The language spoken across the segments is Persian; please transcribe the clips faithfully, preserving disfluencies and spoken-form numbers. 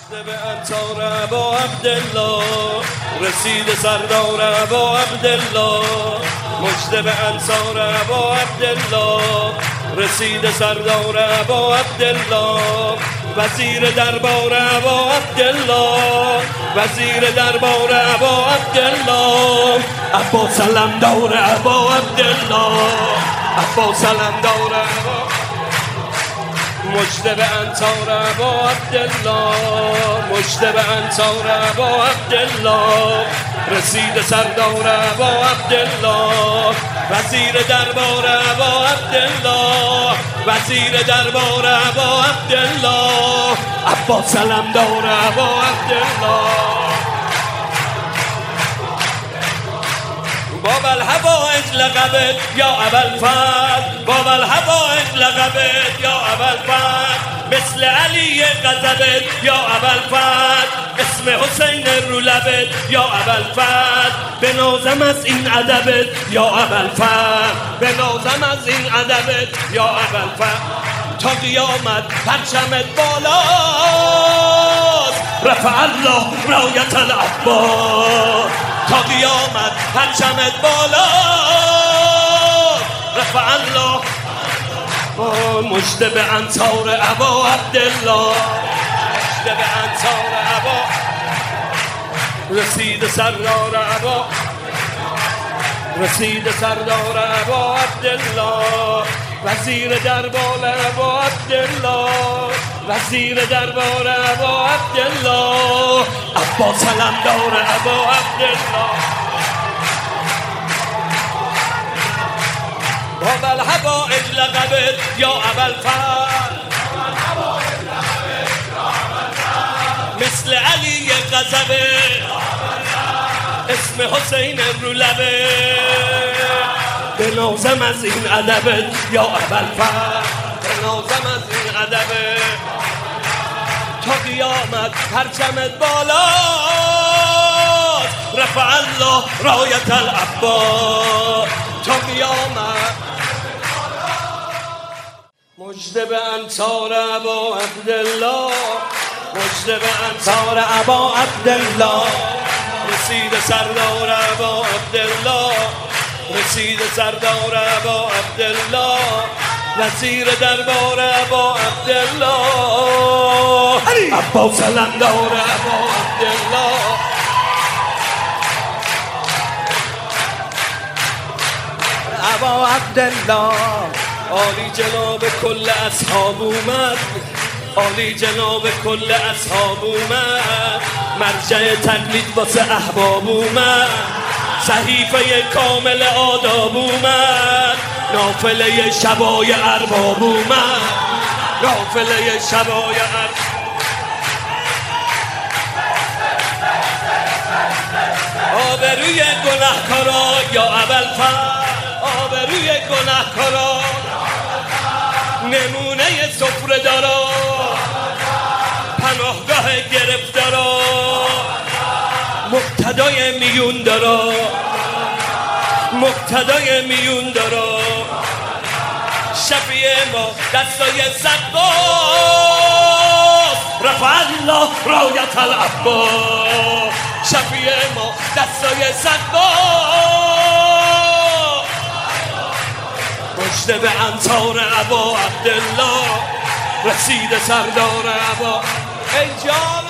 به انصار ابا عبدالله رسید سردار ابا عبدالله مجد به انصار ابا عبدالله رسید سردار ابا عبدالله وزیر دربار ابا عبدالله وزیر دربار ابا عبدالله ابا سلمدار ابا عبدالله ابا سلمدار ابا مجد به انصار ابا عبدالله مجد به انصار ابا عبدالله رسید سردار ابا عبدالله وزیر دربار ابا عبدالله وزیر دربار ابا عبدالله ابا سلمدار ابا عبدالله باب الحوائج لقبت یا ابوالفضل باب الحوائج لقبت یا ابوالفضل مثل علی غضبت یا ابوالفضل اسم حسین رو لبت یا ابوالفضل به نازم از این ادبت یا ابوالفضل به نازم از این ادبت یا ابوالفضل تا قیامت پرچمت بالاست رفع الله رایت العباس تا قیامت پرچمت بالاست رفع الله مجد به انصار ابا عبدالله مجد به انصار ابا رسید سردار ابا رسید سردار ابا عبدالله وزیر دربار ابا عبدالله وزیر دربار ابا عبدالله ابا سلمدار ابا عبدالله باب الحوائج لقبت یا ابوالفضل مثل علی غضبه اسم حسین رو لبه به نازم از این ادبت یا ابوالفضل به نازم از این ادبت تا قیامت پرچمت بالاست رفع الله رایت العباس تا قیامت مجد به انصار ابا عبدالله مجد به انصار ابا عبدالله رسید سردار ابا عبدالله رسید سردار ابا عبدالله وزیر دربار ابا عبدالله ابا سلمدار ابا عبدالله ابا عبدالله عالی جناب کل اصحاب اومد عالی جناب کل اصحاب اومد مرجع تقلید واسه احباب اومد صحیفه کامل آداب اومد نافله شبای ارباب اومد نافله شبای ارباب آبروی گناهکارا یا ابوالفضل آبروی گناهکارا نمونه سفره دارا پناهگاه گرفتارا مقتدای میون دارا مقتدای میون دارا شفیع ما دستای سقاس رفع الله رایت العباس شفیع ما دستای سقاس مجد به انصار ابا عبدالله رسید سردار ابا ای جان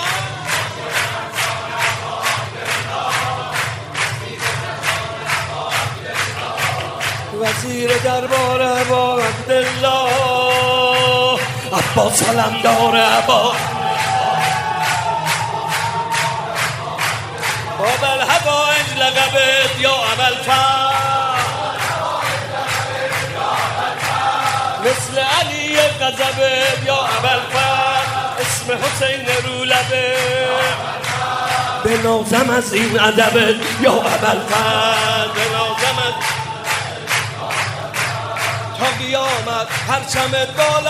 وزیر دربار ابا عبدالله ابا سلمدار ابا باب الحوائج لقبت یا ابوالفضل مثل علی غضبت یا ابوالفضل اسم حسین رو لبه به نازم از این ادبت یا ابوالفضل به نازم از تا قیامت پرچمت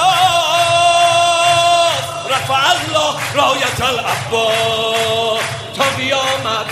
بالاست رفع الله رایت العباس تا قیامت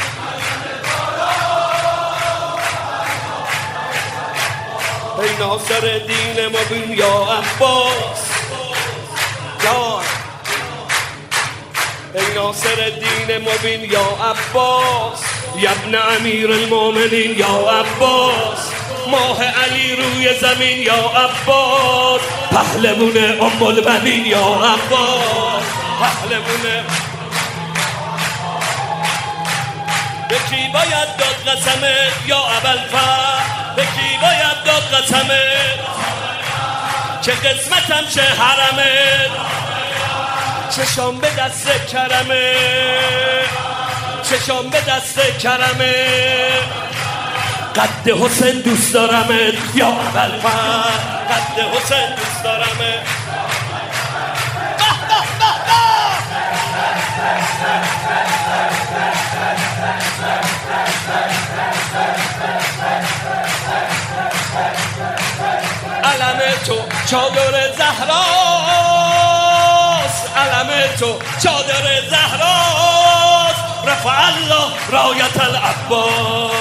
ای ناصر دین مبین یا عباس جان ای ناصر الدین مبین یا عباس، یا ابن امیر المؤمنین یا عباس، ماه علی روی زمین یا عباس، پهلوون ام البنین یا عباس، پهلوون. به کی باید داد قسمت یا ابوالفضل، به کی باید داد قسمت، چه قسمتم چه حرمت، چشام به دست کرمه، چشام به دست کرمه، قد حسین دوست دارمت یا ابوالفضل، قد حسین دوست دارمت. علم تو چادر زهراست، علم تو چادر زهراست، رفع الله رایت العباس.